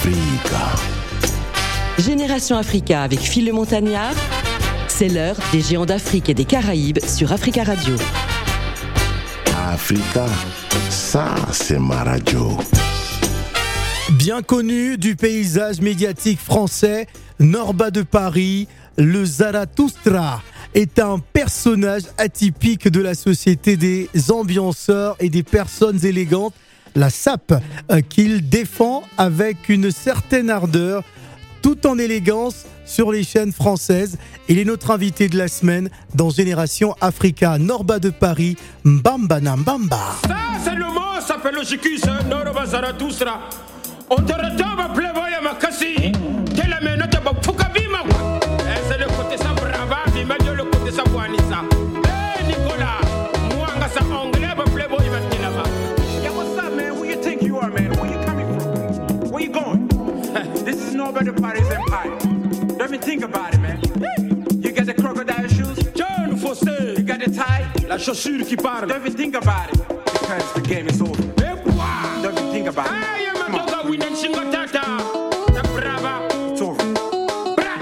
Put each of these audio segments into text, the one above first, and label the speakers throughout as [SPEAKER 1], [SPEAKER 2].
[SPEAKER 1] Africa.
[SPEAKER 2] Génération Africa avec Phil le Montagnard. C'est l'heure des géants d'Afrique et des Caraïbes sur Africa Radio.
[SPEAKER 1] Africa, ça c'est ma radio.
[SPEAKER 3] Bien connu du paysage médiatique français, Norba de Paris, le Zarathustra est un personnage atypique de la société des ambianceurs et des personnes élégantes, la SAP, qu'il défend avec une certaine ardeur, tout en élégance sur les chaînes françaises. Il est notre invité de la semaine dans Génération Africa. Norba de Paris, Mbamba na Mbamba.
[SPEAKER 4] Ça c'est le mot, ça fait le jicus, Norba Zarathustra. On te retrouve playboy à ma cassi. Quelle est la note de Fukabima? C'est le côté ça brava, mais le côté ça Wanisa. Hey Nicolas, moi ça anglais, but playboy va te là-bas.
[SPEAKER 5] Yeah, what's up, man? Who you think you are, man? Where you coming from? Where you going? This is Norba de Paris Empire. Let me think about it, man. You got the crocodile shoes?
[SPEAKER 4] John Foster,
[SPEAKER 5] You got the tie?
[SPEAKER 4] la chaussure qui parle.
[SPEAKER 5] Don't even think about it, because the game is over. Don't even think about it.
[SPEAKER 4] Hey,
[SPEAKER 5] Come on.
[SPEAKER 4] Madoga Winan Shingatata. Ta brava.
[SPEAKER 5] It's over.
[SPEAKER 4] Bra.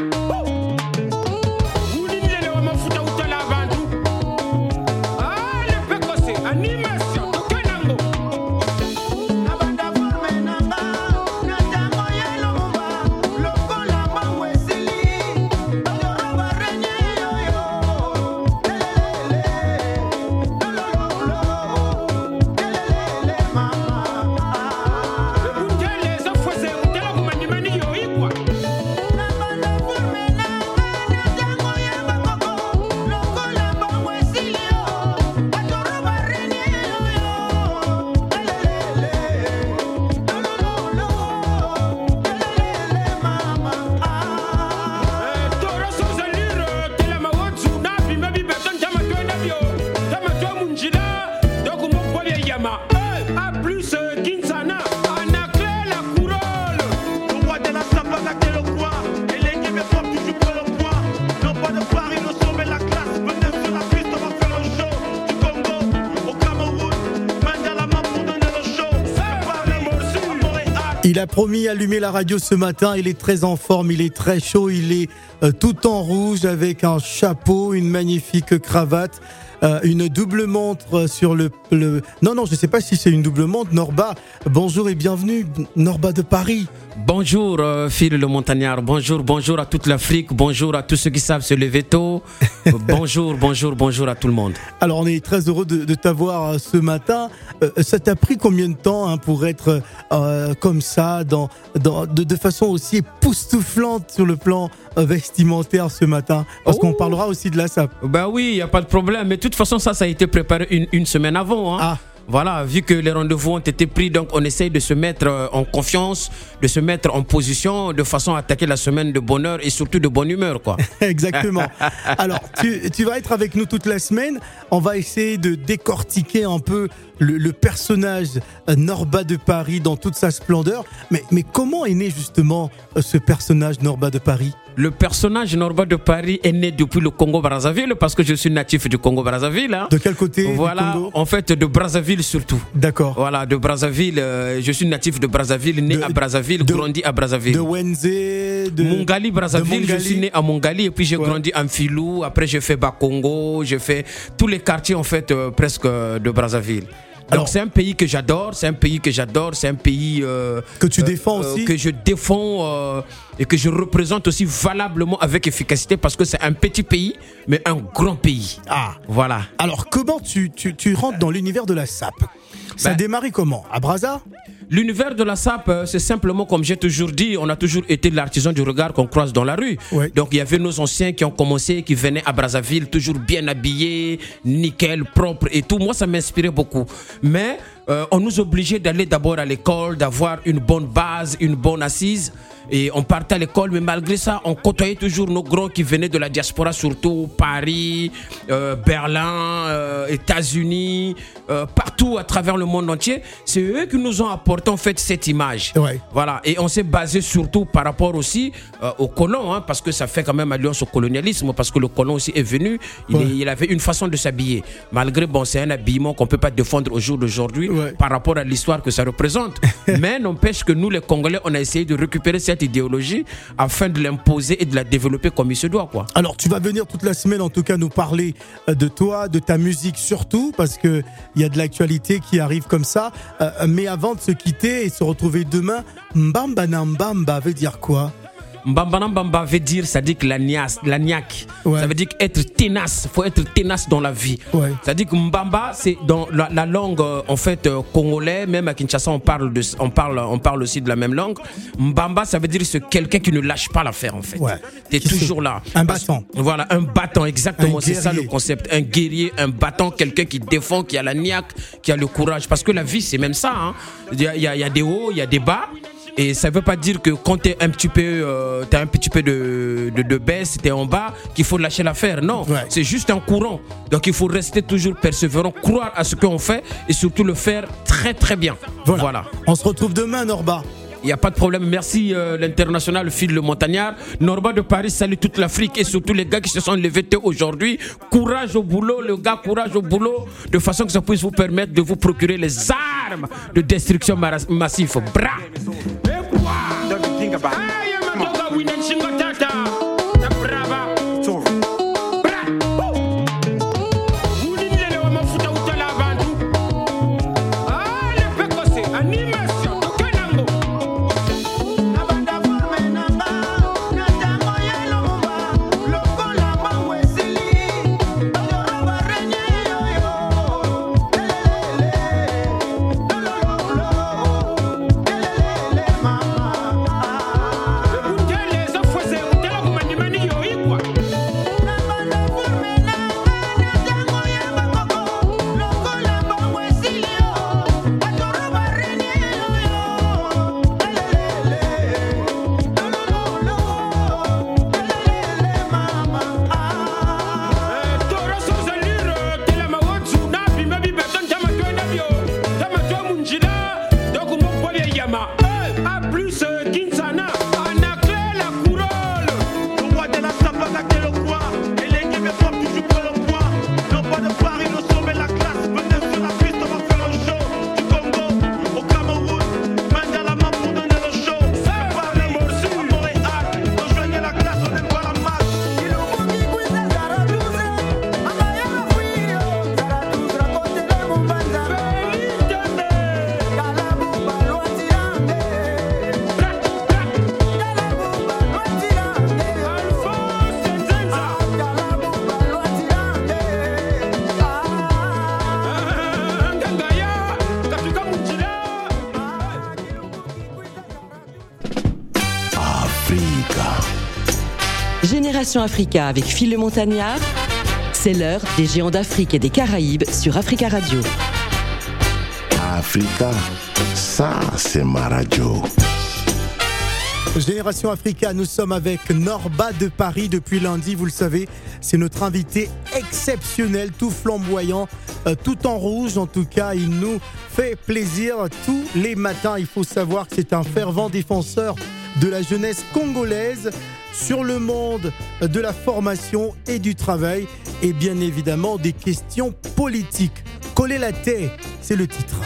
[SPEAKER 4] Unilele wa mafuta utala abantu. Ah, le pekose, animation, tokenango.
[SPEAKER 6] Abanda forme nanga, na tango yelo mumba, lokola mangwe sili, bajoro barenye yoyo, lelelele, lololo, lelelele mama.
[SPEAKER 4] Utele za fwese, utela kumandimani yo ikwa.
[SPEAKER 6] Abanda forme nanga, na tango yelo koko, lokola mangwe sili yo, bajoro barenye yoyo, lelelele, lololo, lelelele mama.
[SPEAKER 4] Toro sozaliro, tela mawotsu, nabi mabi beton, tama twena bio. Tama twa munjila, doku mokwalia yama. A plus Kinsana, Anakle la couronne.
[SPEAKER 5] Le roi de la samba, la quelle roi. Et l'équipe est forte, toujours pour le poids. Non pas de Paris, nous sommes la classe. Venez sur la piste, on va faire le show. Du Congo au Cameroun, main dans la main pour donner le show. Paris, à Montréal.
[SPEAKER 3] Il a promis allumer la radio ce matin, il est très en forme, il est très chaud, il est tout en rouge avec un chapeau, une magnifique cravate, une double montre sur le... Non, je ne sais pas si c'est une double montre. Norba, bonjour et bienvenue, Norba de Paris.
[SPEAKER 4] Bonjour Phil le Montagnard, bonjour à toute l'Afrique, bonjour à tous ceux qui savent se lever tôt. bonjour à tout le monde.
[SPEAKER 3] Alors on est très heureux de t'avoir ce matin. Ça t'a pris combien de temps pour être comme ça, de façon aussi époustouflante sur le plan vestimentaire ce matin? Parce qu'on parlera aussi de la SAP.
[SPEAKER 4] Bah oui, il n'y a pas de problème, mais de toute façon ça a été préparé une semaine avant.
[SPEAKER 3] Ah.
[SPEAKER 4] Voilà, vu que les rendez-vous ont été pris, donc on essaye de se mettre en confiance, de se mettre en position de façon à attaquer la semaine de bonheur et surtout de bonne humeur, quoi.
[SPEAKER 3] Exactement. Alors, tu vas être avec nous toute la semaine. On va essayer de décortiquer un peu le personnage Norba de Paris dans toute sa splendeur. Mais comment est né justement ce personnage Norba de Paris?
[SPEAKER 4] Le personnage Norba de Paris est né depuis le Congo-Brazzaville parce que je suis natif du Congo-Brazzaville. Hein.
[SPEAKER 3] De quel côté
[SPEAKER 4] Voilà,
[SPEAKER 3] du Congo?
[SPEAKER 4] En fait de Brazzaville surtout.
[SPEAKER 3] D'accord.
[SPEAKER 4] Voilà, de Brazzaville. Je suis natif de Brazzaville, né à Brazzaville, grandi à Brazzaville.
[SPEAKER 3] De Wenze, de
[SPEAKER 4] Mongali, Brazzaville.
[SPEAKER 3] de
[SPEAKER 4] Je suis né à Mongali et puis j'ai grandi en Filou. Après j'ai fait Bakongo, j'ai fait tous les quartiers en fait presque de Brazzaville. Donc c'est un pays que j'adore, c'est un pays
[SPEAKER 3] que tu défends aussi,
[SPEAKER 4] que je défends et que je représente aussi valablement avec efficacité parce que c'est un petit pays mais un grand pays.
[SPEAKER 3] Ah,
[SPEAKER 4] voilà.
[SPEAKER 3] Alors comment tu rentres dans l'univers de la SAP? Ça a démarré comment? À Brazza?
[SPEAKER 4] L'univers de la SAP, c'est simplement comme j'ai toujours dit, on a toujours été l'artisan du regard qu'on croise dans la rue.
[SPEAKER 3] Ouais.
[SPEAKER 4] Donc il y avait nos anciens qui ont commencé, qui venaient à Brazzaville, toujours bien habillés, nickel, propre et tout. Moi, ça m'inspirait beaucoup. Mais on nous obligeait d'aller d'abord à l'école, d'avoir une bonne base, une bonne assise. Et on partait à l'école, mais malgré ça, on côtoyait toujours nos grands qui venaient de la diaspora, surtout Paris, Berlin, États-Unis, partout à travers le monde entier. C'est eux qui nous ont apporté en fait cette image.
[SPEAKER 3] Ouais.
[SPEAKER 4] Voilà. Et on s'est basé surtout par rapport aussi aux colons, hein, parce que ça fait quand même alliance au colonialisme, parce que le colon aussi est venu, il avait une façon de s'habiller. Malgré, bon, c'est un habillement qu'on peut pas défendre au jour d'aujourd'hui par rapport à l'histoire que ça représente. Mais n'empêche que nous, les Congolais, on a essayé de récupérer cette idéologie afin de l'imposer et de la développer comme il se doit, quoi.
[SPEAKER 3] Alors, tu vas venir toute la semaine, en tout cas, nous parler de toi, de ta musique surtout, parce que il y a de l'actualité qui arrive comme ça. Mais avant de se quitter et se retrouver demain, Mbamba na Mbamba veut dire quoi?
[SPEAKER 4] Mbamba na Mbamba veut dire, ça dit que la niaque.
[SPEAKER 3] Ouais.
[SPEAKER 4] Ça veut dire être ténace. Faut être ténace dans la vie.
[SPEAKER 3] Ouais.
[SPEAKER 4] Ça dit que Mbamba, c'est dans la langue en fait congolais. Même à Kinshasa, on parle aussi de la même langue. Mbamba, ça veut dire c'est quelqu'un qui ne lâche pas l'affaire en fait.
[SPEAKER 3] Ouais.
[SPEAKER 4] T'es toujours là.
[SPEAKER 3] Un battant.
[SPEAKER 4] Voilà, un battant, exactement.
[SPEAKER 3] Un
[SPEAKER 4] C'est ça le
[SPEAKER 3] guerrier.
[SPEAKER 4] concept. Un guerrier, un battant, quelqu'un qui défend, qui a la niaque, qui a le courage. Parce que la vie, c'est même ça. Hein. Il y a des hauts, il y a des bas. Et ça veut pas dire que quand t'as un petit peu de baisse, t'es en bas, qu'il faut lâcher l'affaire. Non, c'est juste un courant. Donc il faut rester toujours persévérant, croire à ce qu'on fait et surtout le faire très très bien. Voilà.
[SPEAKER 3] On se retrouve demain, Norba.
[SPEAKER 4] Il n'y a pas de problème. Merci l'international Phil Le Montagnard. Norba de Paris salue toute l'Afrique et surtout les gars qui se sont levés tôt aujourd'hui. Courage au boulot, les gars, courage au boulot. De façon que ça puisse vous permettre de vous procurer les armes de destruction massive. Bra!
[SPEAKER 2] Génération Africa avec Phil Le Montagnard, c'est l'heure des géants d'Afrique et des Caraïbes sur Africa Radio.
[SPEAKER 1] Africa, ça c'est ma radio.
[SPEAKER 3] Génération Africa, nous sommes avec Norba de Paris depuis lundi, vous le savez, c'est notre invité exceptionnel, tout flamboyant, tout en rouge en tout cas, il nous fait plaisir tous les matins. Il faut savoir que c'est un fervent défenseur de la jeunesse congolaise sur le monde de la formation et du travail et bien évidemment des questions politiques. Coller la tête, c'est le titre.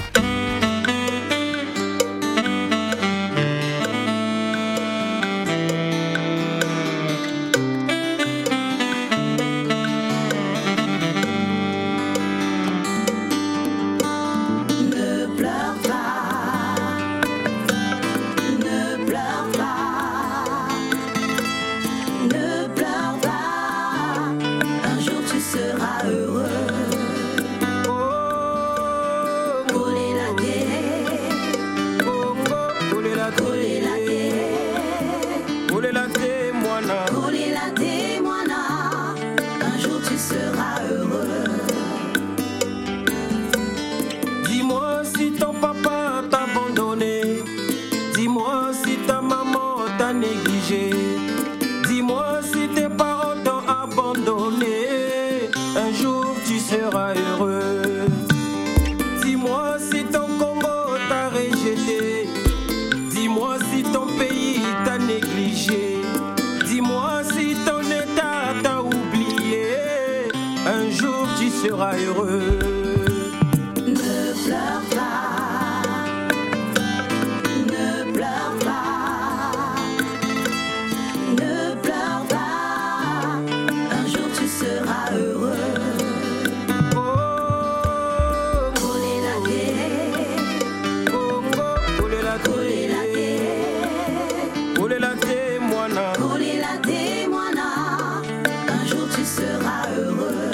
[SPEAKER 4] Dis-moi si ton pays t'a négligé. Dis-moi si ton état t'a oublié. Un jour tu seras heureux.
[SPEAKER 6] Ne pleure pas, ne pleure pas, ne pleure pas. Un jour tu seras heureux. Coller la terre, coller la terre,
[SPEAKER 4] Coller la terre, moi na.
[SPEAKER 6] coller la terre, moi là. Un jour tu seras heureux.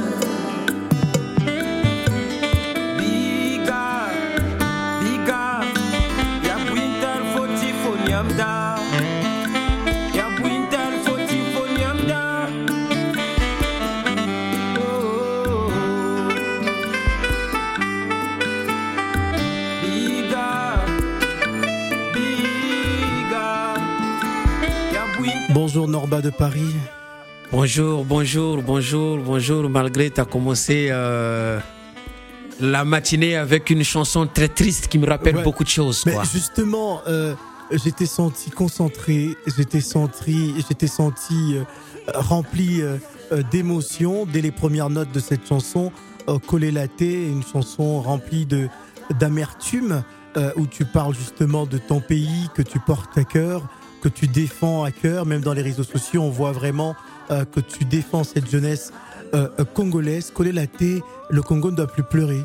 [SPEAKER 4] Biga, biga, ya buintal foti fonyamda. Ya buintal foti fonyamda. Oh, biga, biga, ya buintal.
[SPEAKER 3] Bonjour Norba de Paris.
[SPEAKER 7] Bonjour, bonjour, bonjour, bonjour. Malgré tu as commencé la matinée avec une chanson très triste qui me rappelle
[SPEAKER 3] Ouais.
[SPEAKER 7] beaucoup de choses.
[SPEAKER 3] Mais
[SPEAKER 7] Quoi.
[SPEAKER 3] justement, j'étais senti concentré, j'étais senti rempli d'émotions dès les premières notes de cette chanson. Coller la thé, une chanson remplie d'amertume où tu parles justement de ton pays que tu portes à cœur, que tu défends à cœur. Même dans les réseaux sociaux, on voit vraiment que tu défends cette jeunesse congolaise. Coller la thé, le Congo ne doit plus pleurer.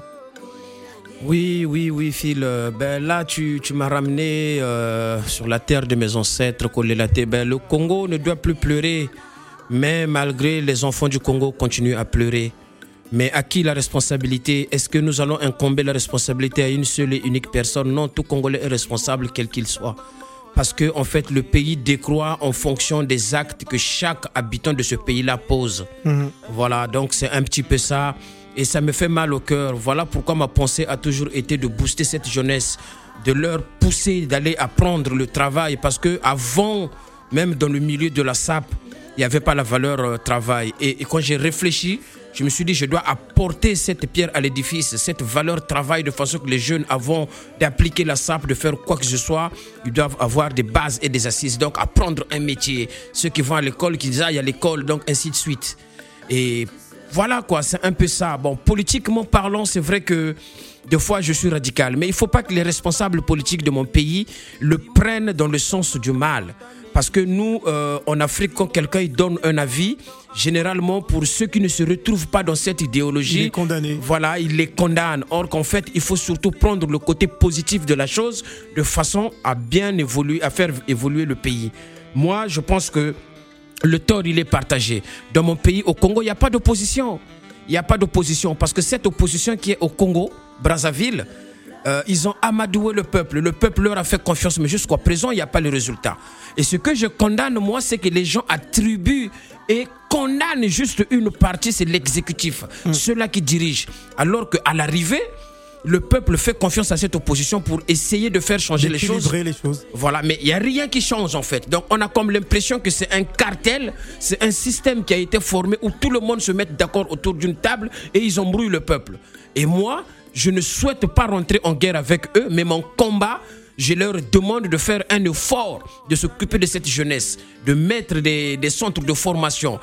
[SPEAKER 7] Oui, oui, oui, Phil. Ben là, tu m'as ramené sur la terre de mes ancêtres, Kolelate. Ben, le Congo ne doit plus pleurer, mais malgré les enfants du Congo continuent à pleurer. Mais à qui la responsabilité? Est-ce que nous allons incomber la responsabilité à une seule et unique personne? Non, tout Congolais est responsable, quel qu'il soit. Parce que, en fait, le pays décroît en fonction des actes que chaque habitant de ce pays-là pose. Voilà, donc c'est un petit peu ça. Et ça me fait mal au cœur. Voilà pourquoi ma pensée a toujours été de booster cette jeunesse, de leur pousser d'aller apprendre le travail. Parce que avant, même dans le milieu de la SAP, il n'y avait pas la valeur travail. Et quand j'ai réfléchi, je me suis dit, je dois apporter cette pierre à l'édifice, cette valeur travail, de façon que les jeunes, avant d'appliquer la SAP, de faire quoi que ce soit, ils doivent avoir des bases et des assises. Donc, apprendre un métier. Ceux qui vont à l'école, qui aillent à l'école, donc ainsi de suite. Et voilà quoi, c'est un peu ça. Bon, politiquement parlant, c'est vrai que des fois je suis radical, mais il ne faut pas que les responsables politiques de mon pays le prennent dans le sens du mal. Parce que nous, en Afrique, quand quelqu'un donne un avis, généralement pour ceux qui ne se retrouvent pas dans cette idéologie,
[SPEAKER 3] Il est condamné.
[SPEAKER 7] Voilà, il les condamne. Or qu'en fait, il faut surtout prendre le côté positif de la chose de façon à bien évoluer, à faire évoluer le pays. Moi, je pense que le tort, il est partagé. Dans mon pays, au Congo, il n'y a pas d'opposition. Il n'y a pas d'opposition parce que cette opposition qui est au Congo, Brazzaville, ils ont amadoué le peuple. Le peuple leur a fait confiance, mais jusqu'à présent, il n'y a pas le résultat. Et ce que je condamne, moi, c'est que les gens attribuent et condamnent juste une partie, c'est l'exécutif, ceux-là qui dirigent. Alors qu'à l'arrivée, le peuple fait confiance à cette opposition pour essayer de faire changer les choses.
[SPEAKER 3] D'équilibrer les choses.
[SPEAKER 7] Voilà, mais il n'y a rien qui change en fait. Donc on a comme l'impression que c'est un cartel, c'est un système qui a été formé où tout le monde se met d'accord autour d'une table et ils embrouillent le peuple. Et moi, je ne souhaite pas rentrer en guerre avec eux, mais mon combat, je leur demande de faire un effort, de s'occuper de cette jeunesse, de mettre des centres de formation,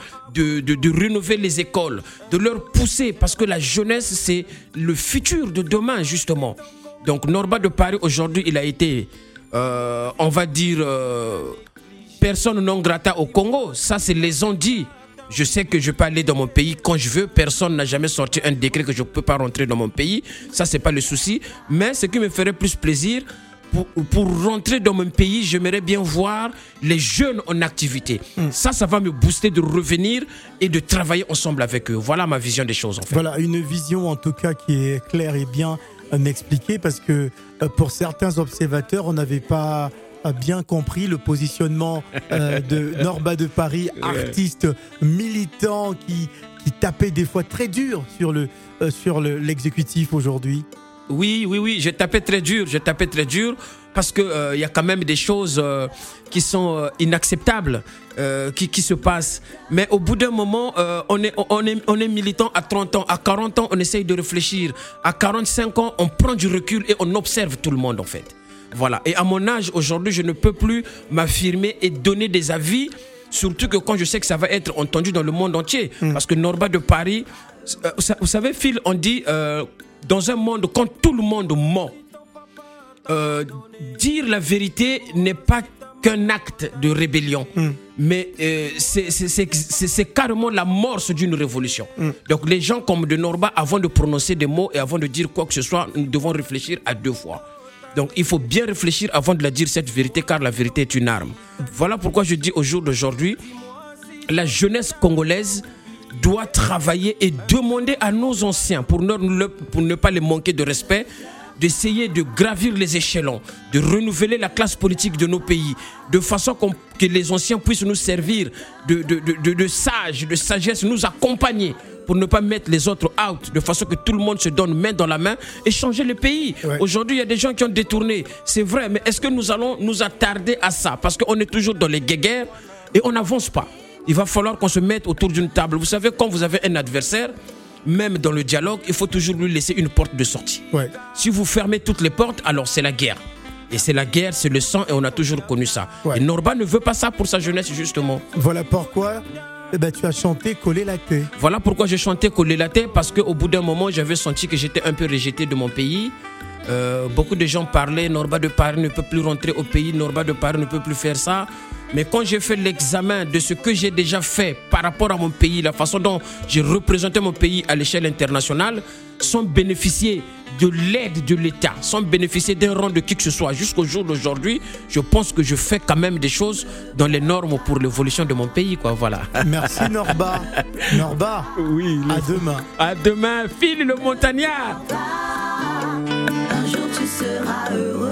[SPEAKER 7] de rénover les écoles, de leur pousser, parce que la jeunesse, c'est le futur de demain, justement. Donc, Norba de Paris, aujourd'hui, il a été, on va dire, personne non grata au Congo. Ça, c'est les ont dit. Je sais que je peux aller dans mon pays quand je veux. Personne n'a jamais sorti un décret que je ne peux pas rentrer dans mon pays. Ça, c'est pas le souci. Mais ce qui me ferait plus plaisir, pour rentrer dans mon pays, j'aimerais bien voir les jeunes en activité. Ça va me booster de revenir et de travailler ensemble avec eux. Voilà ma vision des choses en fait.
[SPEAKER 3] Voilà, une vision en tout cas qui est claire et bien expliquée, parce que pour certains observateurs, on n'avait pas bien compris le positionnement de Norba de Paris, artiste militant qui tapait des fois très dur sur l'exécutif aujourd'hui.
[SPEAKER 7] Oui, j'ai tapé très dur parce que y a quand même des choses qui sont inacceptables qui se passent. Mais au bout d'un moment, on est militant à 30 ans, à 40 ans, on essaye de réfléchir. À 45 ans, on prend du recul et on observe tout le monde en fait. Voilà. Et à mon âge, aujourd'hui, je ne peux plus m'affirmer et donner des avis, surtout que quand je sais que ça va être entendu dans le monde entier. Parce que Norba de Paris, vous savez, Phil, on dit, dans un monde, quand tout le monde ment, dire la vérité n'est pas qu'un acte de rébellion, mais c'est carrément l'amorce d'une révolution. Donc les gens comme de Norba, avant de prononcer des mots et avant de dire quoi que ce soit, nous devons réfléchir à 2 fois. Donc il faut bien réfléchir avant de la dire, cette vérité, car la vérité est une arme. Voilà pourquoi je dis au jour d'aujourd'hui, la jeunesse congolaise doit travailler et demander à nos anciens, pour ne pas les manquer de respect, d'essayer de gravir les échelons, de renouveler la classe politique de nos pays, de façon que les anciens puissent nous servir de sages, de sagesse, nous accompagner pour ne pas mettre les autres out, de façon que tout le monde se donne main dans la main et changer le pays. Ouais. Aujourd'hui, il y a des gens qui ont détourné, c'est vrai, mais est-ce que nous allons nous attarder à ça? Parce qu'on est toujours dans les guéguerres et on n'avance pas. Il va falloir qu'on se mette autour d'une table. Vous savez, quand vous avez un adversaire, même dans le dialogue, il faut toujours lui laisser une porte de sortie. Ouais. Si vous fermez toutes les portes, alors c'est la guerre. Et c'est la guerre, c'est le sang, et on a toujours connu ça. Ouais. Et Norba ne veut pas ça pour sa jeunesse, justement.
[SPEAKER 3] Voilà pourquoi tu as chanté Coller la tête.
[SPEAKER 7] Voilà pourquoi j'ai chanté Coller la tête, parce qu'au bout d'un moment, j'avais senti que j'étais un peu rejeté de mon pays. Beaucoup de gens parlaient, Norba de Paris ne peut plus rentrer au pays, Norba de Paris ne peut plus faire ça. Mais quand j'ai fait l'examen de ce que j'ai déjà fait par rapport à mon pays, la façon dont j'ai représenté mon pays à l'échelle internationale, sans bénéficier de l'aide de l'État, sans bénéficier d'un rang de qui que ce soit, jusqu'au jour d'aujourd'hui, je pense que je fais quand même des choses dans les normes pour l'évolution de mon pays, quoi, voilà.
[SPEAKER 3] Merci Norba. Norba,
[SPEAKER 7] oui,
[SPEAKER 3] à demain.
[SPEAKER 7] À demain, Phil le montagnard.
[SPEAKER 6] Un jour tu seras heureux.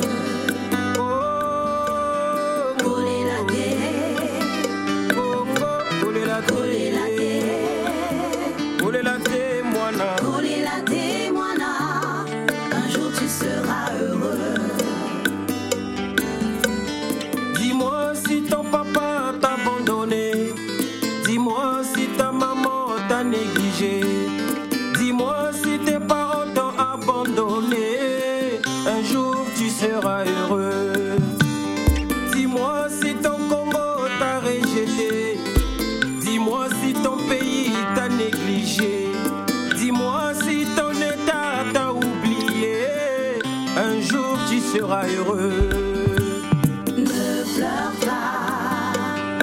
[SPEAKER 8] Dis-moi si ton papa t'a abandonné. Dis-moi si ta maman t'a négligé. Dis-moi si tes parents t'ont abandonné. Un jour tu seras heureux. Dis-moi si ton Congo t'a rejeté. Dis-moi si ton pays t'a négligé. Dis-moi si ton état t'a oublié. Un jour tu seras heureux.
[SPEAKER 6] Ne pleure pas,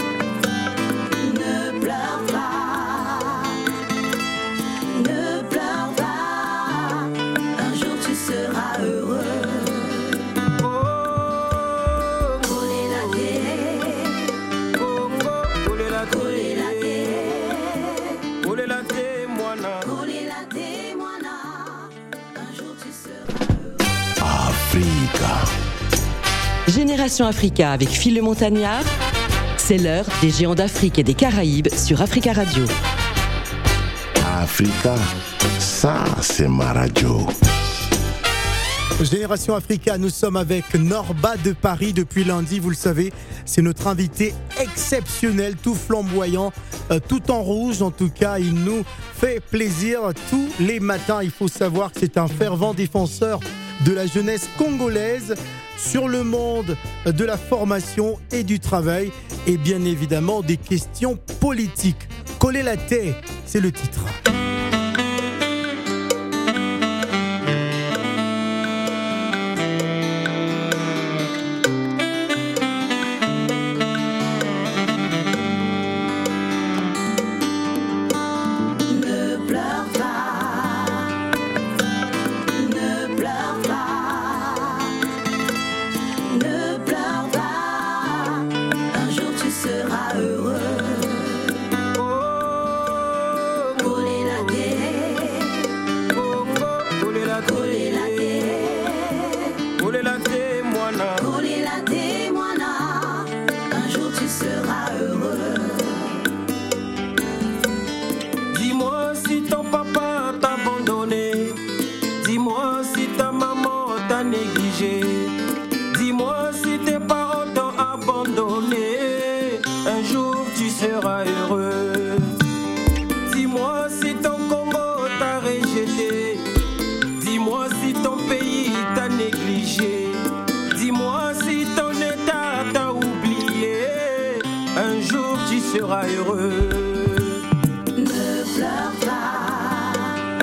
[SPEAKER 6] ne pleure pas, ne pleure pas. Un jour tu seras heureux. Coller la tête, coller la tête,
[SPEAKER 8] coller la tête, moana.
[SPEAKER 6] Coller la tête, moana. Un jour tu seras heureux.
[SPEAKER 1] Africa.
[SPEAKER 2] Génération Africa avec Phil le Montagnard, c'est l'heure des géants d'Afrique et des Caraïbes sur Africa Radio.
[SPEAKER 1] Africa, ça c'est ma radio.
[SPEAKER 3] Génération Africa, nous sommes avec Norba de Paris depuis lundi, vous le savez, c'est notre invité exceptionnel, tout flamboyant, tout en rouge en tout cas, il nous fait plaisir tous les matins. Il faut savoir que c'est un fervent défenseur de la jeunesse congolaise sur le monde de la formation et du travail et bien évidemment des questions politiques. Coller la tête, c'est le titre.
[SPEAKER 6] Coller
[SPEAKER 8] seras heureux.
[SPEAKER 6] Ne pleure pas,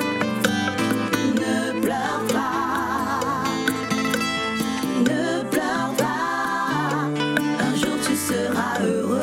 [SPEAKER 6] ne pleure pas, ne pleure pas, un jour tu seras heureux.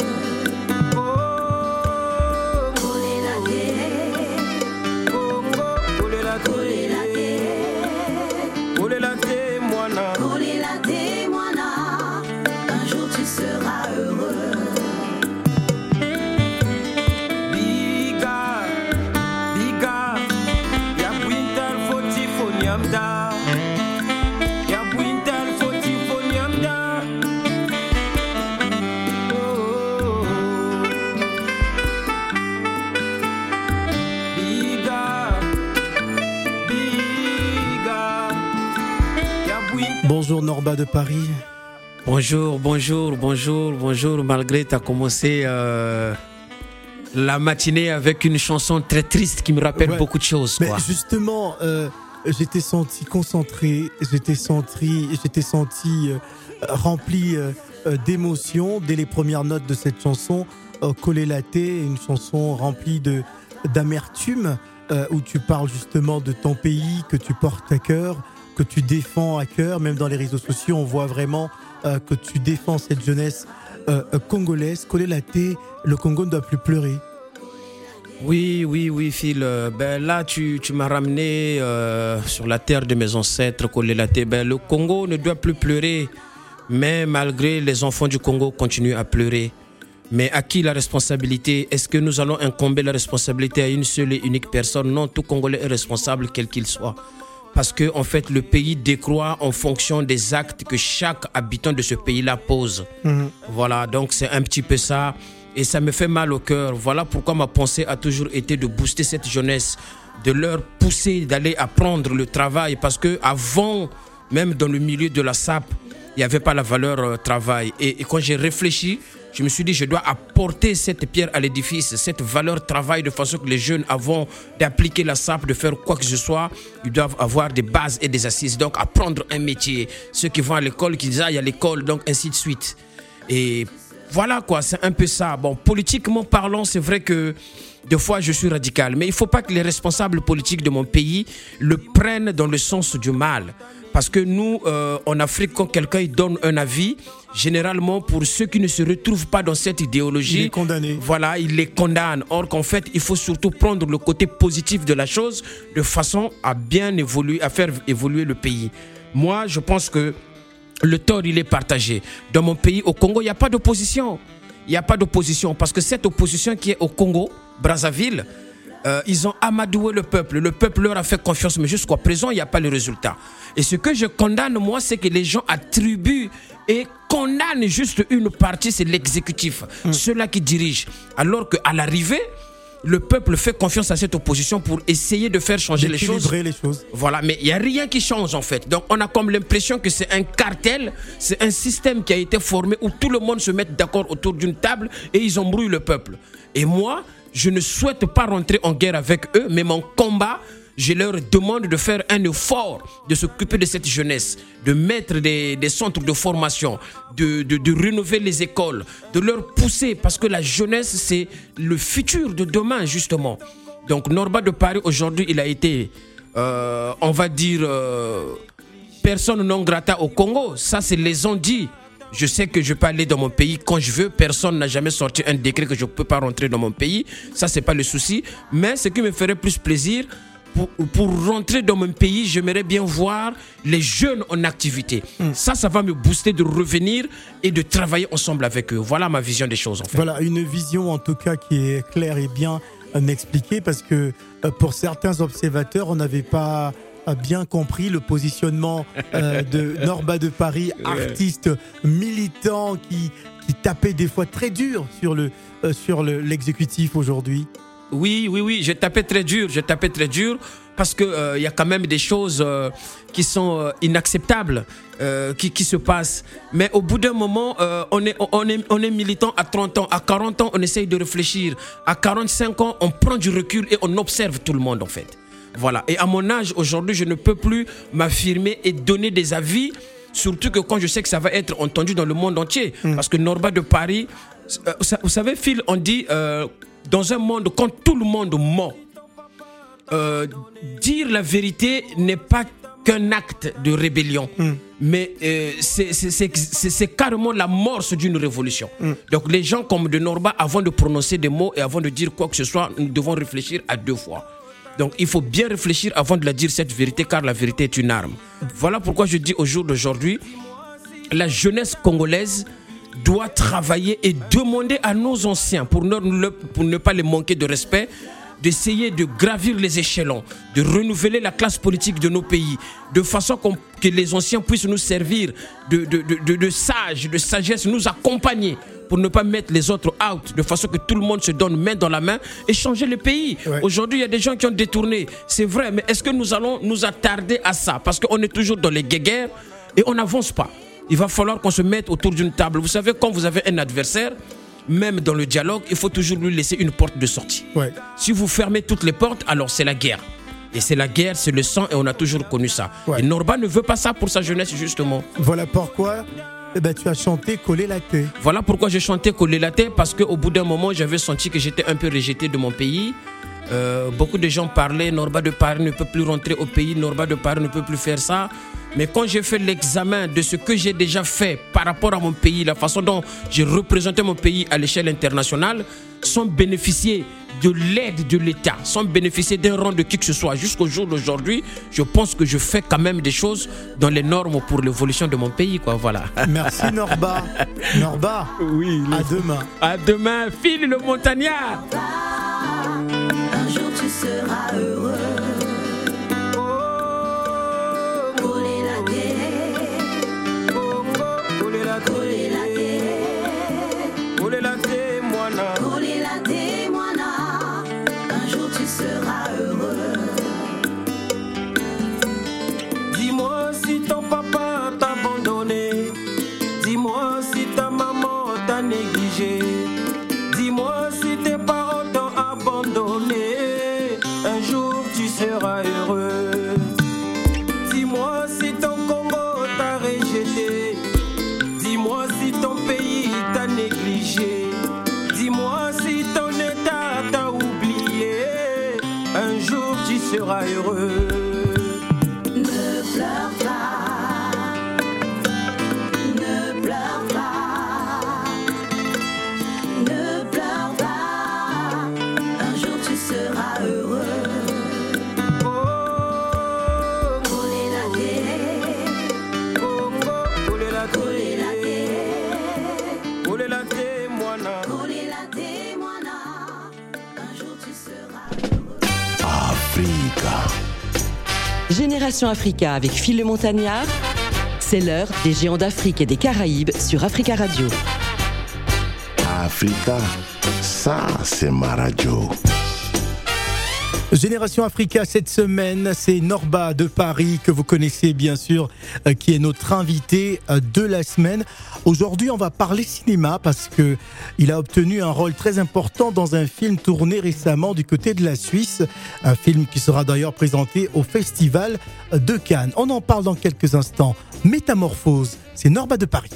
[SPEAKER 3] Bonjour Norba de Paris.
[SPEAKER 7] Bonjour. Malgré tu as commencé la matinée avec une chanson très triste qui me rappelle beaucoup de choses.
[SPEAKER 3] Mais
[SPEAKER 7] quoi.
[SPEAKER 3] justement, j'étais senti concentré, j'étais senti rempli d'émotions dès les premières notes de cette chanson. Collé Latte, une chanson remplie d'amertume où tu parles justement de ton pays que tu portes à cœur, que tu défends à cœur. Même dans les réseaux sociaux, on voit vraiment que tu défends cette jeunesse congolaise. Collé Latte, le Congo ne doit plus pleurer.
[SPEAKER 7] Oui, Phil. Là, tu m'as ramené sur la terre de mes ancêtres, Collé Latte. Le Congo ne doit plus pleurer, mais malgré les enfants du Congo continuent à pleurer. Mais à qui la responsabilité? Est-ce que nous allons incomber la responsabilité à une seule et unique personne? Non, tout Congolais est responsable, quel qu'il soit. Parce que, en fait, le pays décroît en fonction des actes que chaque habitant de ce pays-là pose. Voilà, donc c'est un petit peu ça. Et ça me fait mal au cœur. Voilà pourquoi ma pensée a toujours été de booster cette jeunesse, de leur pousser d'aller apprendre le travail. Parce que avant, même dans le milieu de la SAP, il n'y avait pas la valeur travail. Et quand j'ai réfléchi, je me suis dit, je dois apporter cette pierre à l'édifice, cette valeur travail, de façon que les jeunes, avant d'appliquer la SAP, de faire quoi que ce soit, ils doivent avoir des bases et des assises. Donc, apprendre un métier. Ceux qui vont à l'école, qu'ils aillent à l'école, donc ainsi de suite. Et voilà quoi, c'est un peu ça. Bon, politiquement parlant, c'est vrai que des fois, je suis radical. Mais il ne faut pas que les responsables politiques de mon pays le prennent dans le sens du mal. Parce que nous, en Afrique, quand quelqu'un donne un avis, généralement, pour ceux qui ne se retrouvent pas dans cette idéologie,
[SPEAKER 3] il est condamné.
[SPEAKER 7] Voilà, il les condamne. Or qu'en fait, il faut surtout prendre le côté positif de la chose de façon à bien évoluer, à faire évoluer le pays. Moi, je pense que le tort, il est partagé. Dans mon pays, au Congo, il n'y a pas d'opposition. Il n'y a pas d'opposition parce que cette opposition qui est au Congo, Brazzaville, ils ont amadoué le peuple. Le peuple leur a fait confiance, mais jusqu'à présent, il n'y a pas le résultat. Et ce que je condamne, moi, c'est que les gens attribuent et condamnent juste une partie, c'est l'exécutif, ceux-là qui dirigent. Alors qu'à l'arrivée, le peuple fait confiance à cette opposition pour essayer de faire changer les choses. Voilà, mais il n'y a rien qui change en fait. Donc on a comme l'impression que c'est un cartel, c'est un système qui a été formé où tout le monde se met d'accord autour d'une table et ils embrouillent le peuple. Et moi, je ne souhaite pas rentrer en guerre avec eux, mais mon combat, je leur demande de faire un effort, de s'occuper de cette jeunesse, de mettre des centres de formation, de rénover les écoles, de leur pousser, parce que la jeunesse, c'est le futur de demain, justement. Donc, Norba de Paris, aujourd'hui, il a été, on va dire, personne non grata au Congo. Ça, c'est les ont dit. Je sais que je peux aller dans mon pays quand je veux. Personne n'a jamais sorti un décret que je ne peux pas rentrer dans mon pays. Ça, c'est pas le souci. Mais ce qui me ferait plus plaisir, pour rentrer dans mon pays, j'aimerais bien voir les jeunes en activité. Ça va me booster de revenir et de travailler ensemble avec eux. Voilà ma vision des choses, en fait.
[SPEAKER 3] Voilà, une vision en tout cas qui est claire et bien expliquée, parce que pour certains observateurs, on n'avait pas bien compris le positionnement de Norba de Paris, artiste militant qui tapait des fois très dur sur l'exécutif aujourd'hui.
[SPEAKER 7] Oui, je tapais très dur parce que y a quand même des choses qui sont inacceptables qui se passent. Mais au bout d'un moment, on est militant à 30 ans, à 40 ans, on essaye de réfléchir. À 45 ans, on prend du recul et on observe tout le monde en fait. Voilà. Et à mon âge aujourd'hui, je ne peux plus m'affirmer et donner des avis, surtout que quand je sais que ça va être entendu dans le monde entier. Parce que Norba de Paris, Vous savez, Phil, on dit dans un monde quand tout le monde ment, dire la vérité n'est pas qu'un acte de rébellion, mais c'est carrément l'amorce d'une révolution. Donc les gens comme de Norba, avant de prononcer des mots et avant de dire quoi que ce soit, nous devons réfléchir à 2 fois. Donc il faut bien réfléchir avant de la dire, cette vérité, car la vérité est une arme. Voilà pourquoi je dis au jour d'aujourd'hui, la jeunesse congolaise doit travailler et demander à nos anciens, pour ne pas les manquer de respect, d'essayer de gravir les échelons, de renouveler la classe politique de nos pays, de façon que les anciens puissent nous servir de sages, de sagesse, nous accompagner pour ne pas mettre les autres out, de façon que tout le monde se donne main dans la main et changer le pays. Ouais. Aujourd'hui, il y a des gens qui ont détourné, c'est vrai, mais est-ce que nous allons nous attarder à ça? Parce qu'on est toujours dans les guéguerres et on n'avance pas. Il va falloir qu'on se mette autour d'une table. Vous savez, quand vous avez un adversaire, même dans le dialogue, il faut toujours lui laisser une porte de sortie. Ouais. Si vous fermez toutes les portes, alors c'est la guerre. Et c'est la guerre, c'est le sang, et on a toujours connu ça. Ouais. Et Norba ne veut pas ça pour sa jeunesse, justement.
[SPEAKER 3] Voilà pourquoi tu as chanté Coller la tête.
[SPEAKER 7] Voilà pourquoi j'ai chanté Coller la tête, parce qu'au bout d'un moment, j'avais senti que j'étais un peu rejeté de mon pays. Beaucoup de gens parlaient, Norba de Paris ne peut plus rentrer au pays, Norba de Paris ne peut plus faire ça. Mais quand j'ai fait l'examen de ce que j'ai déjà fait par rapport à mon pays, la façon dont j'ai représenté mon pays à l'échelle internationale, sans bénéficier de l'aide de l'État, sans bénéficier d'un rang de qui que ce soit, jusqu'au jour d'aujourd'hui, je pense que je fais quand même des choses dans les normes pour l'évolution de mon pays, quoi. Voilà.
[SPEAKER 3] Merci Norba. Norba,
[SPEAKER 7] oui,
[SPEAKER 3] à demain.
[SPEAKER 7] À demain, Phil le montagnard.
[SPEAKER 6] Un jour tu seras heureux.
[SPEAKER 8] Dis-moi si ton papa t'a abandonné. Dis-moi si ta maman t'a négligé. Dis-moi si tes parents t'ont abandonné. Un jour tu seras heureux. Dis-moi si ton Congo t'a rejeté. Dis-moi si ton pays t'a négligé. Dis-moi si ton état t'a oublié. Un jour tu seras heureux.
[SPEAKER 6] Ne pleure pas, ne pleure pas, ne pleure pas. Un jour tu seras heureux. Coller la tête, coller la tête,
[SPEAKER 8] coller la tête, moana.
[SPEAKER 6] Coller la tête, moana. Un jour tu seras heureux.
[SPEAKER 1] Africa.
[SPEAKER 2] Génération Africa avec Phil le Montagnard, c'est l'heure des géants d'Afrique et des Caraïbes sur Africa Radio.
[SPEAKER 1] Africa, ça c'est ma radio.
[SPEAKER 3] Génération Africa, cette semaine, c'est Norba de Paris, que vous connaissez bien sûr, qui est notre invité de la semaine. Aujourd'hui, on va parler cinéma parce qu'il a obtenu un rôle très important dans un film tourné récemment du côté de la Suisse. Un film qui sera d'ailleurs présenté au Festival de Cannes. On en parle dans quelques instants. Métamorphose, c'est Norba de Paris.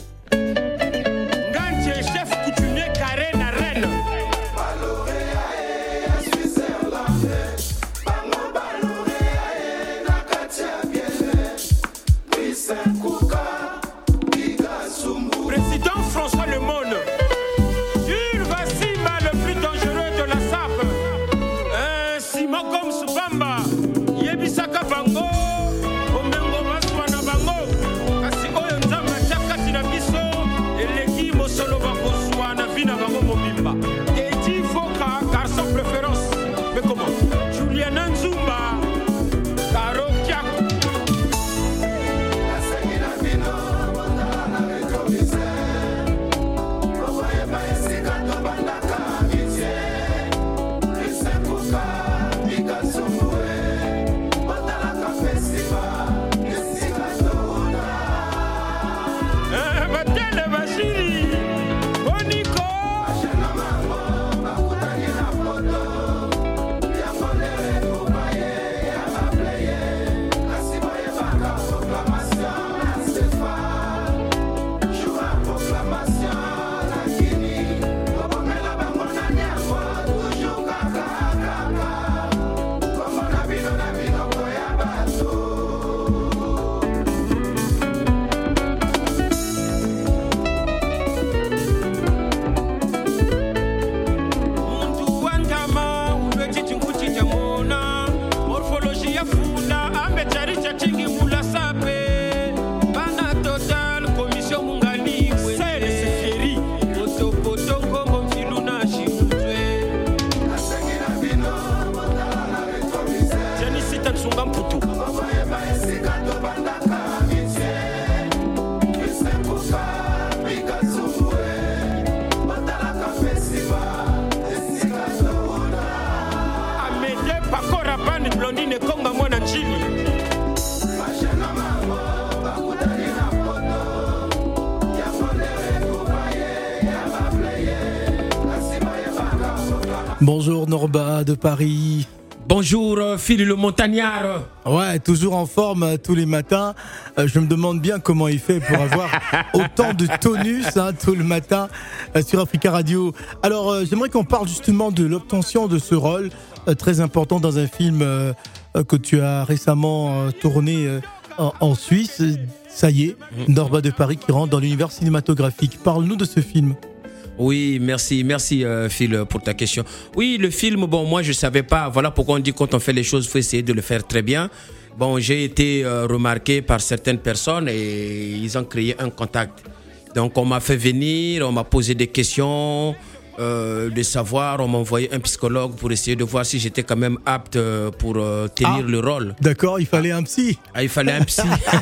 [SPEAKER 3] Bonjour Norba de Paris.
[SPEAKER 7] Bonjour Phil le montagnard.
[SPEAKER 3] Ouais, toujours en forme tous les matins. Je me demande bien comment il fait pour avoir autant de tonus tout le matin sur Africa Radio. Alors, j'aimerais qu'on parle justement de l'obtention de ce rôle très important dans un film que tu as récemment tourné en Suisse. Ça y est, Norba de Paris qui rentre dans l'univers cinématographique. Parle-nous de ce film.
[SPEAKER 7] Oui, merci Phil pour ta question. Oui, le film, bon, moi je savais pas. Voilà pourquoi on dit quand on fait les choses, il faut essayer de le faire très bien. Bon, j'ai été remarqué par certaines personnes et ils ont créé un contact. Donc on m'a fait venir, on m'a posé des questions, de savoir, on m'a envoyé un psychologue pour essayer de voir si j'étais quand même apte pour tenir le rôle.
[SPEAKER 3] D'accord, il fallait un psy.
[SPEAKER 7] Il fallait un psy.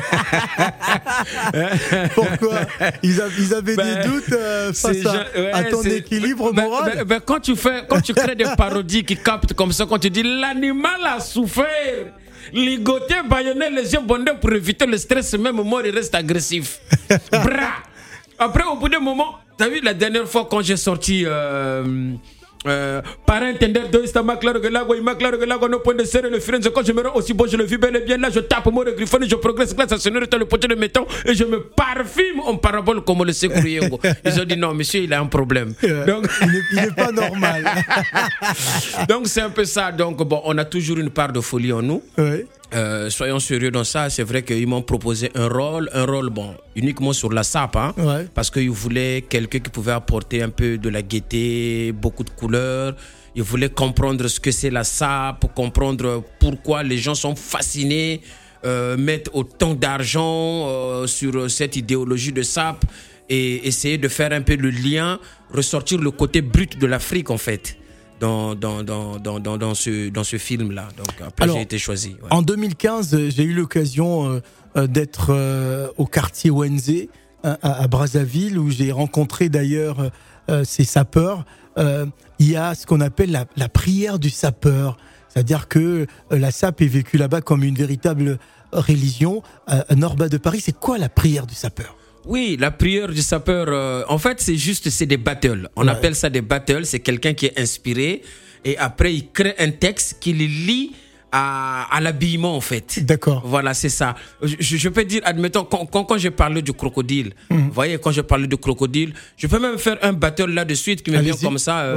[SPEAKER 3] Pourquoi ils avaient des doutes face à ton équilibre moral.
[SPEAKER 7] Quand tu crées des parodies qui captent comme ça, quand tu dis l'animal a souffert, ligoté, baïonné, les yeux bondés pour éviter le stress, même mort, il reste agressif. Bra. Après, au bout d'un moment, t'as vu la dernière fois quand j'ai sorti par entender de esta claro que l'ago no puede ser le firenze quand je me rends aussi bon je le vis bel et bien là je tape mon griffon et je progresse grâce à ce dans le poteau de métal et je me parfume en parabole comme le Sekuriengo. Ils ont dit non monsieur il a un problème. Donc
[SPEAKER 3] il n'est pas normal.
[SPEAKER 7] Donc c'est un peu ça. Donc bon on a toujours une part de folie en nous.
[SPEAKER 3] Oui.
[SPEAKER 7] Soyons sérieux dans ça. C'est vrai qu'ils m'ont proposé un rôle bon uniquement sur la sape
[SPEAKER 3] ouais.
[SPEAKER 7] Parce qu'ils voulaient quelqu'un qui pouvait apporter un peu de la gaieté, beaucoup de couleurs. Ils voulaient comprendre ce que c'est la sape, comprendre pourquoi les gens sont fascinés, mettre autant d'argent sur cette idéologie de sape et essayer de faire un peu le lien, ressortir le côté brut de l'Afrique en fait. Dans ce film-là. Donc après, j'ai été choisi. Ouais.
[SPEAKER 3] En 2015, j'ai eu l'occasion d'être au quartier Wenze à Brazzaville, où j'ai rencontré d'ailleurs ces sapeurs. Il y a ce qu'on appelle la prière du sapeur. C'est-à-dire que la sape est vécue là-bas comme une véritable religion. Norba de Paris, c'est quoi la prière du sapeur ?
[SPEAKER 7] Oui, la prière du sapeur, en fait, c'est des battles. On appelle ça des battles. C'est quelqu'un qui est inspiré et après, il crée un texte qu'il lit à l'habillement, en fait.
[SPEAKER 3] D'accord.
[SPEAKER 7] Voilà, c'est ça. Je peux dire, admettons, quand j'ai parlé du crocodile, vous voyez, quand je parlais du crocodile, je peux même faire un battle là de suite qui me vient comme ça,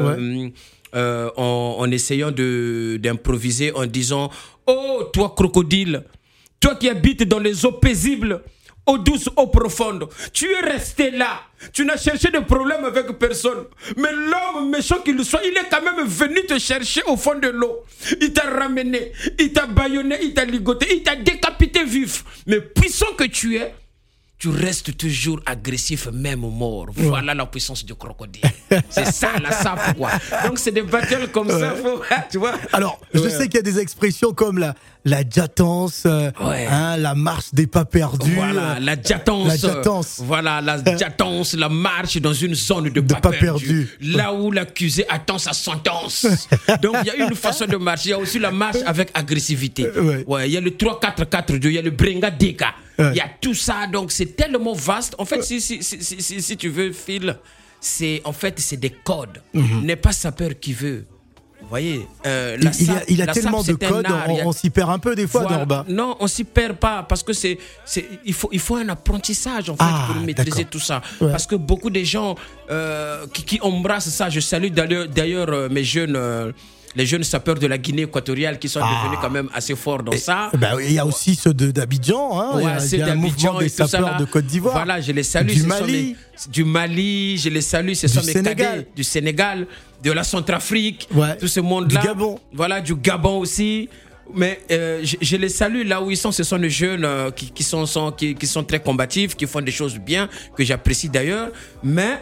[SPEAKER 7] en essayant d'improviser, en disant « Oh, toi, crocodile, toi qui habites dans les eaux paisibles, eau douce, eau profonde, tu es resté là. Tu n'as cherché de problème avec personne. Mais l'homme méchant qu'il soit, il est quand même venu te chercher au fond de l'eau. Il t'a ramené, il t'a bâillonné, il t'a ligoté, il t'a décapité vif. Mais puissant que tu es, tu restes toujours agressif, même mort. Voilà la puissance du crocodile. C'est ça, la sape, quoi. Donc, c'est des battles comme ça, tu vois.
[SPEAKER 3] Alors, je sais qu'il y a des expressions comme la jatance, la marche des pas perdus.
[SPEAKER 7] Voilà, la jatance. Voilà, la jatance, la marche dans une zone de pas perdus. Là où l'accusé attend sa sentence. Donc, il y a une façon de marcher. Il y a aussi la marche avec agressivité. Ouais, il y a le 3-4-4-2, il y a le Brenga Deka. Il y a tout ça, donc c'est tellement vaste. En fait, si tu veux, Phil, c'est des codes. N'est pas sapeur qui veut. Vous voyez,
[SPEAKER 3] il y a tellement de codes, on s'y perd un peu des fois, Norba.
[SPEAKER 7] Non, on s'y perd pas parce que il faut un apprentissage en fait pour maîtriser tout ça. Ouais. Parce que beaucoup de gens qui embrassent ça. Je salue d'ailleurs mes jeunes. Les jeunes sapeurs de la Guinée équatoriale qui sont devenus quand même assez forts dans ça.
[SPEAKER 3] Il y a aussi ceux d'Abidjan. Il y a un mouvement des sapeurs de Côte d'Ivoire.
[SPEAKER 7] Voilà, je les salue. Du Mali, je les salue. Ce sont mes cadets du Sénégal, de la Centrafrique, tout ce monde-là.
[SPEAKER 3] Du Gabon.
[SPEAKER 7] Voilà, du Gabon aussi. Mais je les salue là où ils sont. Ce sont des jeunes qui sont très combatifs, qui font des choses bien, que j'apprécie d'ailleurs. Mais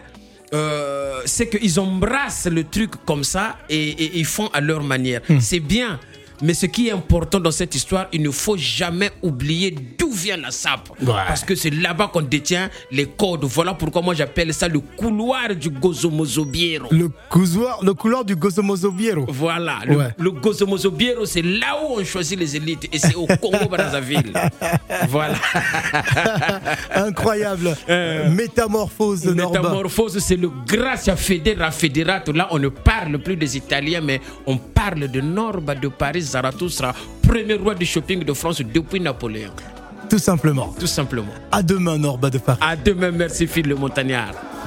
[SPEAKER 7] c'est qu'ils embrassent le truc comme ça et ils font à leur manière. C'est bien. Mais ce qui est important dans cette histoire, il ne faut jamais oublier d'où vient la sape. Parce que c'est là-bas qu'on détient les codes. Voilà pourquoi moi j'appelle ça le couloir du Gozomozobiero.
[SPEAKER 3] Le couloir du Gozomozobiero.
[SPEAKER 7] Voilà, le Gozomozobiero, c'est là où on choisit les élites. Et c'est au Congo-Brazzaville. Voilà.
[SPEAKER 3] Incroyable. Métamorphose, Norba.
[SPEAKER 7] Métamorphose, c'est le Gracia Federa Federato. Là, on ne parle plus des Italiens, mais on parle de Norba de Paris Zarathustra, premier roi du shopping de France depuis Napoléon.
[SPEAKER 3] Tout simplement.
[SPEAKER 7] Tout simplement.
[SPEAKER 3] À demain, Norba de Paris.
[SPEAKER 7] À demain, merci Phil le Montagnard.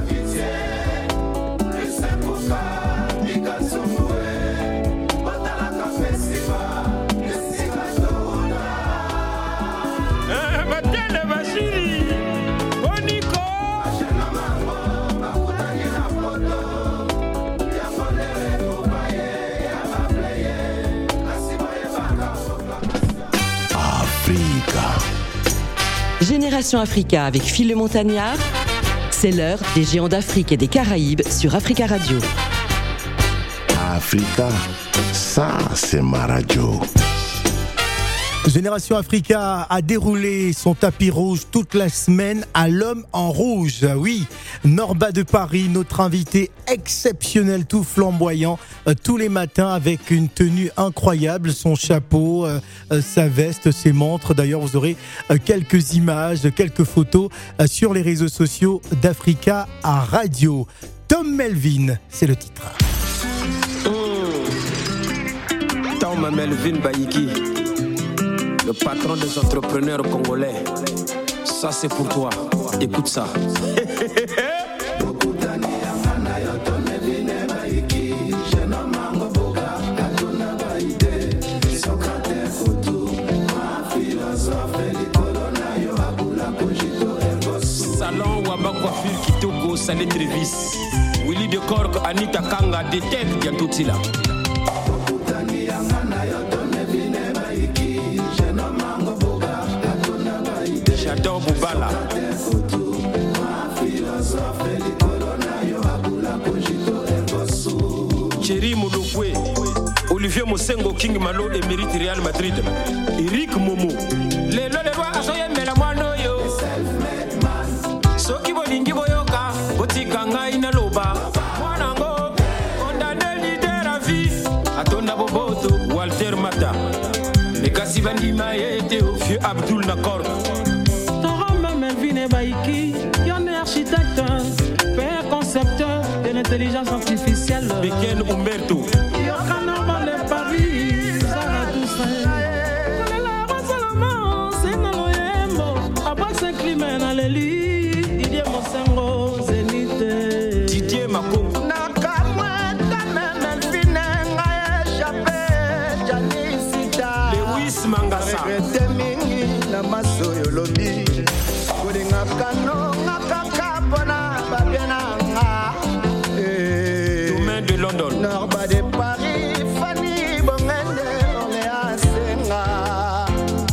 [SPEAKER 2] Génération Africa avec Phil le Montagnard, c'est l'heure des géants d'Afrique et des Caraïbes sur Africa Radio.
[SPEAKER 1] Africa, ça c'est ma radio.
[SPEAKER 3] Génération Africa a déroulé son tapis rouge toute la semaine à l'homme en rouge. Oui, Norba de Paris, notre invité exceptionnel, tout flamboyant, tous les matins avec une tenue incroyable, son chapeau, sa veste, ses montres. D'ailleurs, vous aurez quelques images, quelques photos sur les réseaux sociaux d'Africa à Radio. Tom Melvin, c'est le titre.
[SPEAKER 8] Tom Melvin Bayiki, le patron des entrepreneurs congolais. Ça c'est pour toi, écoute ça. Salon Waba Coiffure Kitoko, Salé Trevis, Willy de Cork, Anita Kanga, Détecte, Yantotila. J'adore Boubala. Thierry Moulokwe, Olivier Mosengo, King Malo, émérite Real Madrid. Eric Momo. Les lois à soyer, mais la moine yo. Soki bolingi boyoka, botikanga inaloba. Mwanango, condamné leader à vie. Atonda Boboto, Walter Mata. Les Kassivandi Maïete, vieux Abdul Nakor.
[SPEAKER 9] Baïki, Yann est architecte, père concepteur de l'intelligence artificielle.
[SPEAKER 8] Beken Umberto.
[SPEAKER 9] Yokana Balé Paris, Zarathustra. C'est Naloyembo, après ce climat dans les lits, Didier Mosengo, Zénith.
[SPEAKER 8] Didier Mako. Lewis Mangasa. Domaine de London.
[SPEAKER 10] Norba de Paris, Fanny Bongende, Orléans, Senga.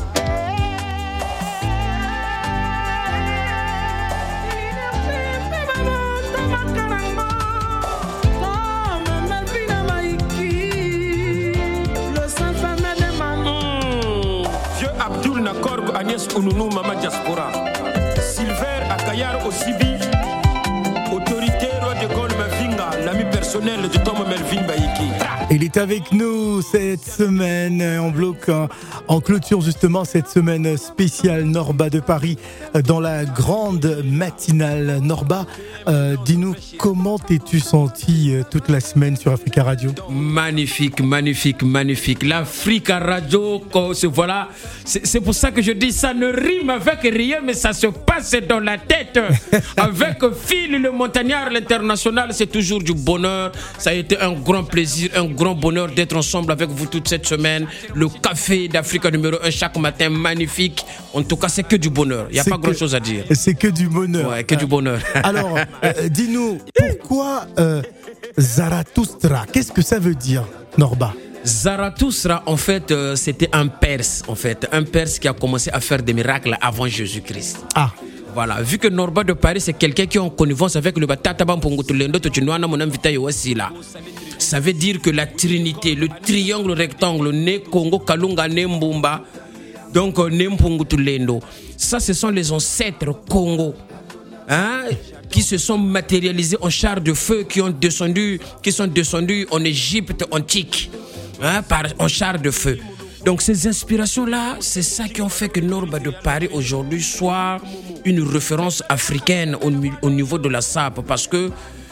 [SPEAKER 8] Vieux Abdul Nakor, Agnès Ounou, Mama Diaspora. Silver Akayar Osibi, autorité roi de Gaulle Mavinga, l'ami personnel de Tom Melvin Bayiki.
[SPEAKER 3] Il est avec nous cette semaine en bloc, en clôture justement cette semaine spéciale Norba de Paris dans la grande matinale. Norba, dis-nous comment t'es-tu senti toute la semaine sur Africa Radio?
[SPEAKER 7] Magnifique, magnifique, magnifique. L'Africa Radio, voilà, c'est pour ça que je dis ça ne rime avec rien, mais ça se passe dans la tête. Avec Phil le Montagnard, l'international, c'est toujours du bonheur. Ça a été un grand plaisir, un grand bonheur d'être ensemble avec vous toute cette semaine. Le café d'Africa numéro 1 chaque matin, magnifique. En tout cas, c'est que du bonheur. Il n'y a pas grand-chose à dire.
[SPEAKER 3] C'est que du bonheur.
[SPEAKER 7] Ouais, que du bonheur.
[SPEAKER 3] Alors, dis-nous, pourquoi Zarathustra? Qu'est-ce que ça veut dire, Norba?
[SPEAKER 7] Zarathustra, en fait, c'était un Perse, un Perse qui a commencé à faire des miracles avant Jésus-Christ.
[SPEAKER 3] Ah.
[SPEAKER 7] Voilà, vu que Norba de Paris, c'est quelqu'un qui est en connivence avec le Batata Bampongotulendo, ça Ça veut dire que la trinité, le triangle rectangle, Ne Congo, Kalunga, Ne Mbumba, donc Ne Mpungu Tulendo. Ça, ce sont les ancêtres Congo, hein, qui se sont matérialisés en chars de feu, qui sont descendus en Égypte antique, hein, en chars de feu. Donc ces inspirations-là, c'est ça qui ont fait que Norba de Paris aujourd'hui soit une référence africaine au niveau de la SAP. Parce que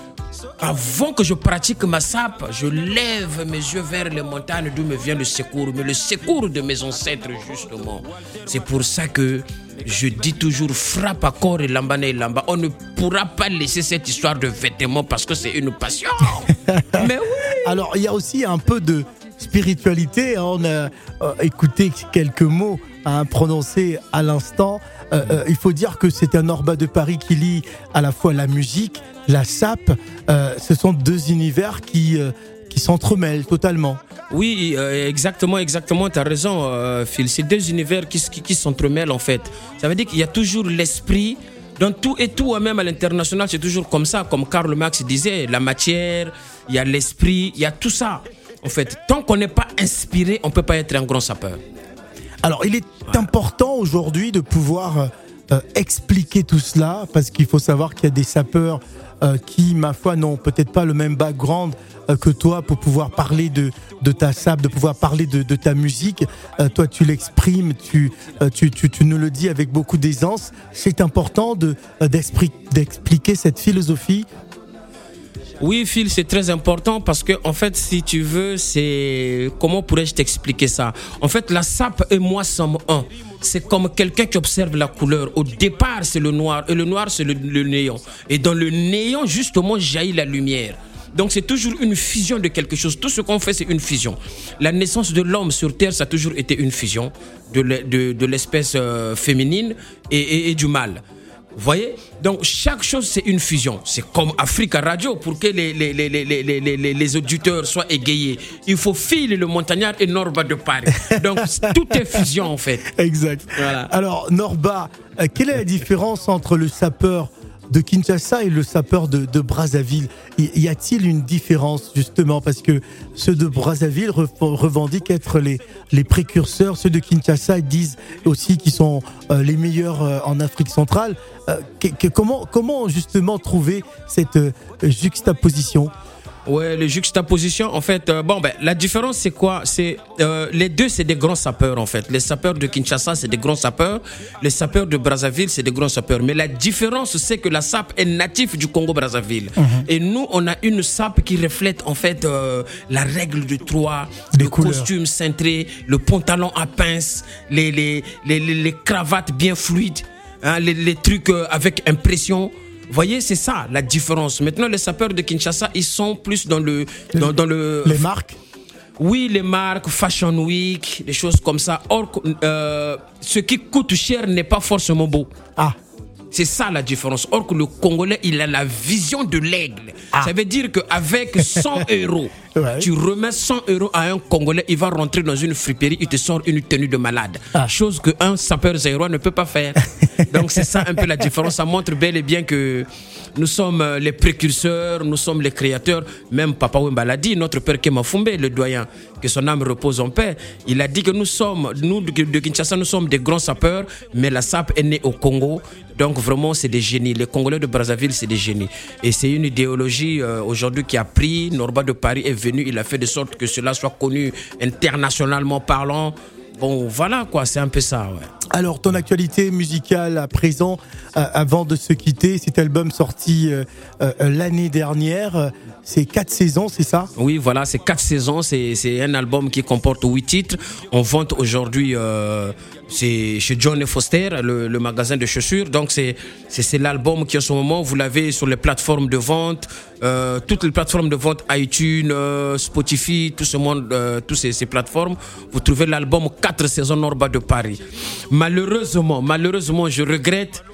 [SPEAKER 7] avant que je pratique ma SAP, je lève mes yeux vers les montagnes d'où me vient le secours. Mais le secours de mes ancêtres, justement. C'est pour ça que je dis toujours frappe à corps et lambane et lamba. On ne pourra pas laisser cette histoire de vêtements parce que c'est une passion. Mais oui.
[SPEAKER 3] Alors, il y a aussi un peu de spiritualité. On a écouté quelques mots prononcés à l'instant. Il faut dire que c'est un Norba de Paris qui lie à la fois la musique, la SAP. Ce sont deux univers qui s'entremêlent totalement.
[SPEAKER 7] Oui, exactement, tu as raison, Phil. C'est deux univers qui s'entremêlent en fait. Ça veut dire qu'il y a toujours l'esprit dans tout et tout, même à l'international, c'est toujours comme ça. Comme Karl Marx disait, la matière, il y a l'esprit, il y a tout ça. En fait, tant qu'on n'est pas inspiré, on ne peut pas être un grand sapeur.
[SPEAKER 3] Alors, il est important aujourd'hui de pouvoir expliquer tout cela, parce qu'il faut savoir qu'il y a des sapeurs qui, ma foi, n'ont peut-être pas le même background que toi pour pouvoir parler de ta SAP, de pouvoir parler de ta musique. Toi, tu l'exprimes, tu nous le dis avec beaucoup d'aisance. C'est important d'expliquer cette philosophie.
[SPEAKER 7] Oui, Phil, c'est très important parce que, en fait, si tu veux, comment pourrais-je t'expliquer ça? En fait, la SAP et moi sommes un. C'est comme quelqu'un qui observe la couleur. Au départ, c'est le noir et le noir, c'est le néon. Et dans le néon, justement, jaillit la lumière. Donc, c'est toujours une fusion de quelque chose. Tout ce qu'on fait, c'est une fusion. La naissance de l'homme sur Terre, ça a toujours été une fusion de l'espèce féminine et du mâle. Vous voyez? Donc, chaque chose, c'est une fusion. C'est comme Africa Radio, pour que les auditeurs soient égayés. Il faut Phil le montagnard et Norba de Paris. Donc, tout est fusion, en fait.
[SPEAKER 3] Exact. Voilà. Alors, Norba, quelle est la différence entre le sapeur de Kinshasa et le sapeur de Brazzaville? Y a-t-il une différence, justement? Parce que ceux de Brazzaville revendiquent être les précurseurs. Ceux de Kinshasa disent aussi qu'ils sont les meilleurs en Afrique centrale. Comment justement trouver cette juxtaposition?
[SPEAKER 7] Ouais, les juxtapositions, en fait, la différence c'est quoi? C'est les deux, c'est des grands sapeurs en fait. Les sapeurs de Kinshasa, c'est des grands sapeurs. Les sapeurs de Brazzaville, c'est des grands sapeurs. Mais la différence, c'est que la SAP est native du Congo-Brazzaville. Et nous, on a une SAP qui reflète en fait la règle de Troie, le costume cintré, le pantalon à pince, les cravates bien fluides, hein, les trucs avec impression. Vous voyez, c'est ça la différence. Maintenant, les sapeurs de Kinshasa, ils sont plus dans le
[SPEAKER 3] les marques.
[SPEAKER 7] Oui, les marques, Fashion Week, des choses comme ça. Or, ce qui coûte cher n'est pas forcément beau.
[SPEAKER 3] Ah.
[SPEAKER 7] C'est ça la différence. Or que le Congolais, il a la vision de l'aigle. Ah. Ça veut dire qu'avec 100 €, ouais, tu remets 100 € à un Congolais, il va rentrer dans une friperie, il te sort une tenue de malade. Ah. Chose qu'un sapeur zaïrois ne peut pas faire. Donc c'est ça un peu la différence. Ça montre bel et bien que nous sommes les précurseurs, nous sommes les créateurs. Même Papa Wemba l'a dit, notre père Kema Fumbe, le doyen, que son âme repose en paix. Il a dit que nous de Kinshasa, nous sommes des grands sapeurs, mais la SAP est née au Congo. Donc vraiment, c'est des génies. Les Congolais de Brazzaville, c'est des génies. Et c'est une idéologie aujourd'hui qui a pris. Norba de Paris est venu, il a fait de sorte que cela soit connu internationalement parlant. Bon, voilà quoi, c'est un peu ça, ouais.
[SPEAKER 3] Alors, ton actualité musicale à présent, avant de se quitter, cet album sorti l'année dernière, c'est 4 saisons, c'est ça?
[SPEAKER 7] Oui, voilà, c'est 4 saisons, c'est un album qui comporte 8 titres. On vante aujourd'hui, c'est chez John Foster, le magasin de chaussures. Donc, c'est l'album qui en ce moment, vous l'avez sur les plateformes de vente, toutes les plateformes de vente, iTunes, Spotify, tout ce monde, toutes ces plateformes. Vous trouvez l'album 4 saisons Norba de Paris. Malheureusement, je regrette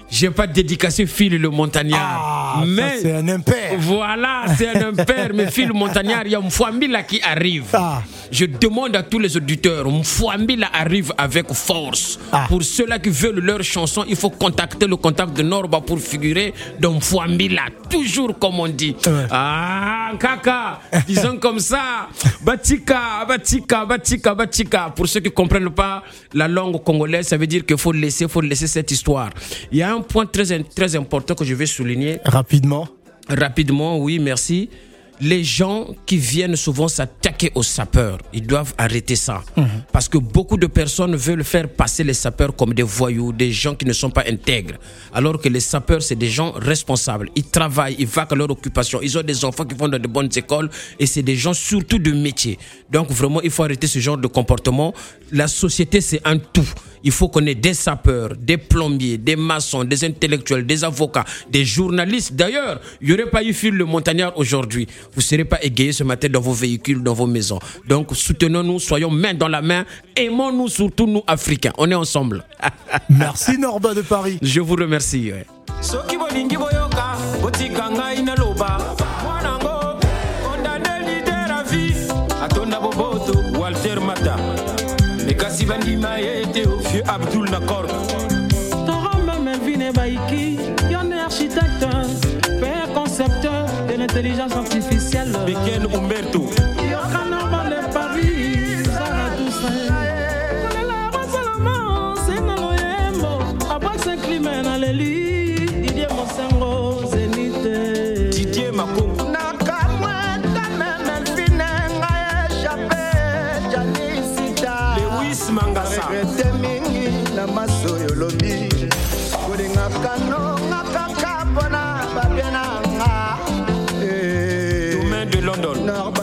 [SPEAKER 7] J'ai pas dédicacé Phil le Montagnard.
[SPEAKER 3] Mais ça, c'est un impair.
[SPEAKER 7] Voilà, c'est un impair. Mais Phil le Montagnard, il y a Mfouambila qui arrive. Je demande à tous les auditeurs, Mfouambila arrive avec force. Pour ceux-là qui veulent leur chanson, il faut contacter le contact de Norba pour figurer dans Mfouambila. Toujours comme on dit. Kaka, disons comme ça. Batika. Pour ceux qui ne comprennent pas la langue congolaise, ça veut dire qu'il faut laisser cette histoire. Il y a un point très important que je vais souligner. Rapidement, oui, merci. Les gens qui viennent souvent s'attaquer aux sapeurs, ils doivent arrêter ça. Parce que beaucoup de personnes veulent faire passer les sapeurs comme des voyous, des gens qui ne sont pas intègres. Alors que les sapeurs, c'est des gens responsables. Ils travaillent, ils vaquent à leur occupation. Ils ont des enfants qui vont dans de bonnes écoles et c'est des gens surtout de métier. Donc vraiment, il faut arrêter ce genre de comportement. La société, c'est un tout. Il faut qu'on ait des sapeurs, des plombiers, des maçons, des intellectuels, des avocats, des journalistes. D'ailleurs, il n'y aurait pas eu Phil le Montagnard aujourd'hui. Vous ne serez pas égayés ce matin dans vos véhicules, dans vos maisons. Donc, soutenons-nous, soyons main dans la main. Aimons-nous, surtout nous, Africains. On est ensemble.
[SPEAKER 3] Merci Norba de Paris.
[SPEAKER 7] Je vous remercie. Ouais.
[SPEAKER 8] Walter Mata. Les Kassibandi Maïté au vieux Abdul Nakor.
[SPEAKER 9] Torama Melvin Baiki, yon est architecte, père concepteur de l'intelligence artificielle.
[SPEAKER 8] Beken Umberto.
[SPEAKER 9] Yokana Bale Paris, Zara Toussaint. Kolela Rosalama, Senalo Yembo, Abak Saint-Climène, Alélie, Didier Monsengo, Zénith.
[SPEAKER 8] Didier Makongo.
[SPEAKER 10] Regrete mingi na maso yolobi Kulinga kano ngakaka bona babena nga
[SPEAKER 8] Domaine de London